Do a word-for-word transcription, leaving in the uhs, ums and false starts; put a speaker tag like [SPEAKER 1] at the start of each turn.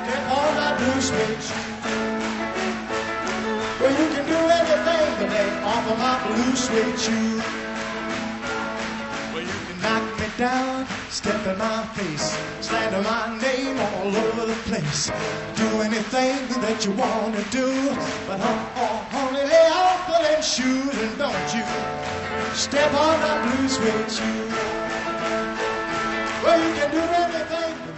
[SPEAKER 1] Step on that blue switch. Well, you can do anything but lay off of my blue suede shoe. Well, you can knock me down, step in my face, slander my name all over the place. Do anything that you want to do, but oh, oh, honey, lay off of them shoes and don't you step on that blue suede shoe. Well, you can do anything.